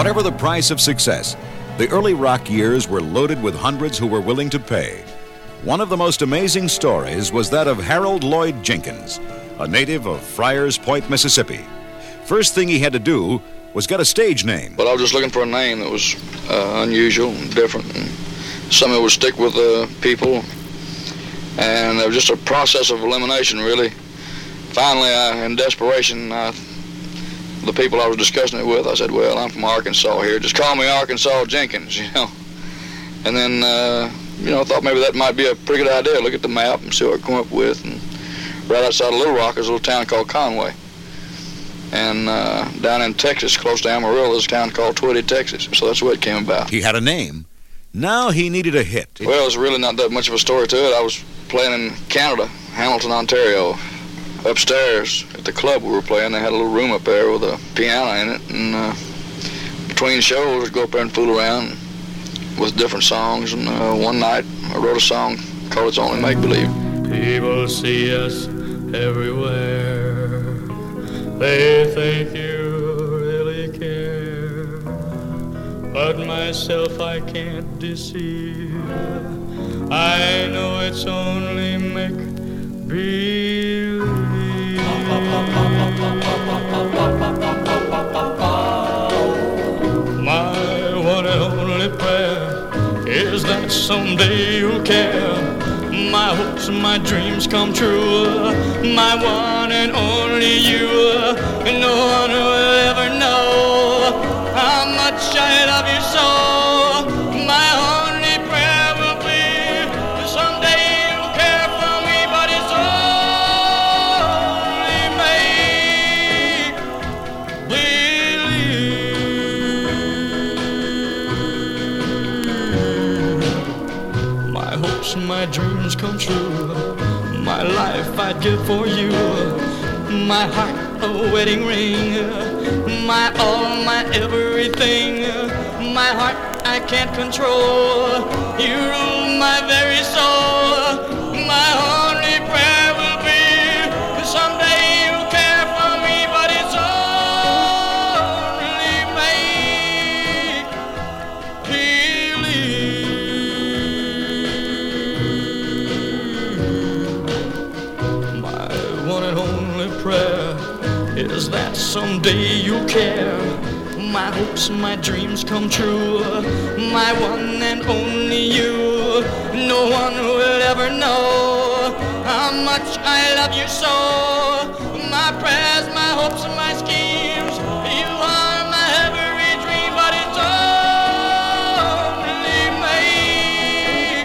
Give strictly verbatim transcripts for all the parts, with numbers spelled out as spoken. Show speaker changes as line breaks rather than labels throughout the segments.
Whatever the price of success, the early rock years were loaded with hundreds who were willing to pay. One of the most amazing stories was that of Harold Lloyd Jenkins, a native of Friars Point, Mississippi. First thing he had to do was get a stage name.
But I was just looking for a name that was uh, unusual and different, and something that would stick with the uh, people. And it was just a process of elimination, really. Finally, I, in desperation, I, the people I was discussing it with, I said, well, I'm from Arkansas here. Just call me Arkansas Jenkins, you know. And then, uh, you know, I thought maybe that might be a pretty good idea. Look at the map and see what I come up with. And right outside of Little Rock is a little town called Conway. And uh, down in Texas, close to Amarillo, is a town called Twitty, Texas. So that's the way it came about.
He had a name. Now he needed a hit.
Well, it's really not that much of a story to it. I was playing in Canada, Hamilton, Ontario. Upstairs at the club we were playing, they had a little room up there with a piano in it. And uh, between shows, I'd go up there and fool around with different songs. And uh, one night, I wrote a song called It's Only Make Believe.
People see us everywhere. They think you really care, but myself I can't deceive. I know it's only make believe. My one and only prayer is that someday you'll care. My hopes and my dreams come true. My one and only you. No one will ever know how much I love you so. My only prayer will be someday you'll care for me, but it's only make believe. My hopes and my dreams come true. My life I'd give for you. My heart a wedding ring. My all, my everything. My heart I can't control. You rule my very soul. My only prayer will be someday you'll care for me, but it's only make believe. My one and only prayer is that someday you'll care. My hopes and my dreams come true. My one and only you. No one will ever know how much I love you so. My prayers, my hopes and my schemes, you are my every dream, but it's only make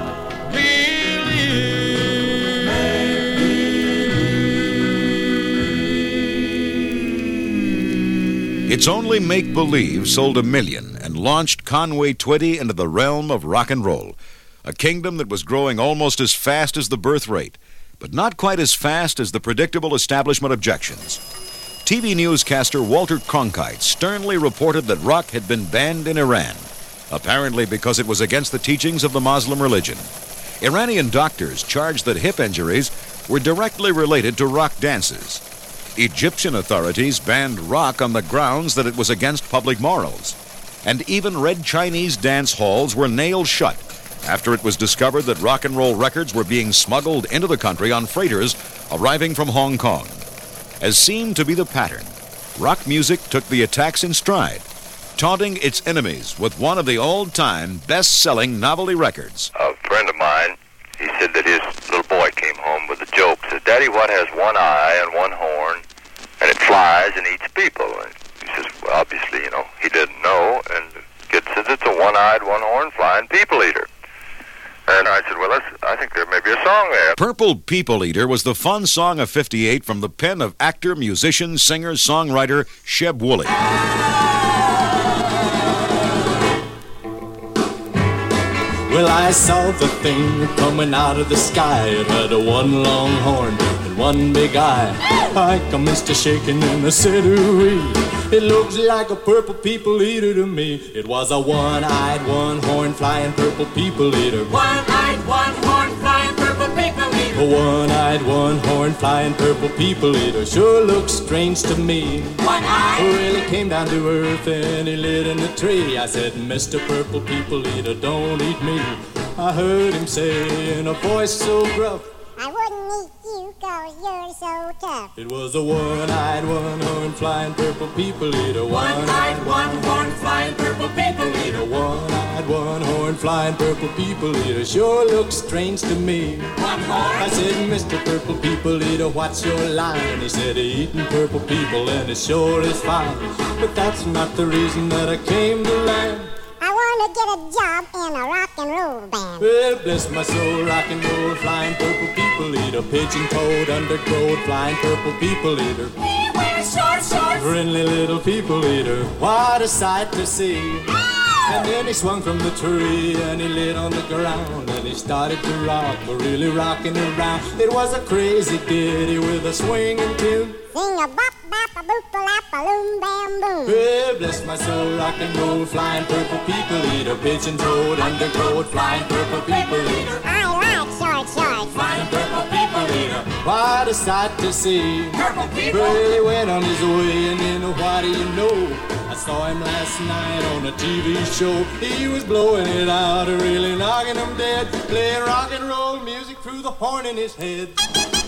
believe. It's Only Make Believe sold a million and launched Conway Twitty into the realm of rock and roll, a kingdom that was growing almost as fast as the birth rate, but not quite as fast as the predictable establishment objections. T V newscaster Walter Cronkite sternly reported that rock had been banned in Iran, apparently because it was against the teachings of the Muslim religion. Iranian doctors charged that hip injuries were directly related to rock dances. Egyptian authorities banned rock on the grounds that it was against public morals. And even red Chinese dance halls were nailed shut after it was discovered that rock and roll records were being smuggled into the country on freighters arriving from Hong Kong. As seemed to be the pattern, rock music took the attacks in stride, taunting its enemies with one of the old-time best-selling novelty records.
A friend of mine, he said that his little boy came home with a joke. Said, "Daddy, what has one eye and one horn, and it flies and eats people?" And he says, well, obviously, you know, he didn't know. And the kid says, "It's a one-eyed, one-horn flying people eater." And I said, well, that's, I think there may be a song there.
Purple People Eater was the fun song of fifty-eight from the pen of actor, musician, singer, songwriter Sheb Wooley.
Well, I saw the thing coming out of the sky. It had a one long horn and one big eye. I commenced to shaking and I said, ooh-wee. It looks like a purple people eater to me. It was a one-eyed, one-horn flying purple people eater.
One-eyed, one-horn flying purple people eater.
A one-eyed, one-horned, flying purple people eater sure looks strange to me.
One-eyed?
Well, he came down to earth and he lit in a tree. I said, Mister Purple People Eater, don't eat me. I heard him say in a voice so gruff,
I wouldn't eat you cause you're so tough.
it was a one-eyed, one-horned, flying purple people eater.
One-eyed, one-horned, flying purple people eater.
One-eyed, one-horned, flying purple people eater sure looks strange to me.
One-horned?
I said, Mister Purple People Eater, what's your line? He said, eating purple people and it sure is fine. But that's not the reason that I came to land.
I want to get a job in a rock and roll band.
Well, bless my soul, rock and roll, flying purple people eater, pigeon-toed, undergrowth, flying purple people eater.
He wears short shorts.
Friendly little people eater, what a sight to see. And then he swung from the tree and he lit on the ground and he started to rock, really rocking around. It was a crazy ditty with a swinging tune.
Sing a bop, bop, a boop, a lap, a loom, bam, boom.
Well, bless my soul, rock and roll, flying purple people eater, pigeon-toed, undergrowth, flying purple people eater.
I like short shorts.
Flying purple people eater, what a sight to see.
Purple people.
Well, he went on his way and then what do you know? I saw him last night on a T V show. He was blowing it out, really knocking them dead, playing rock and roll music through the horn in his head.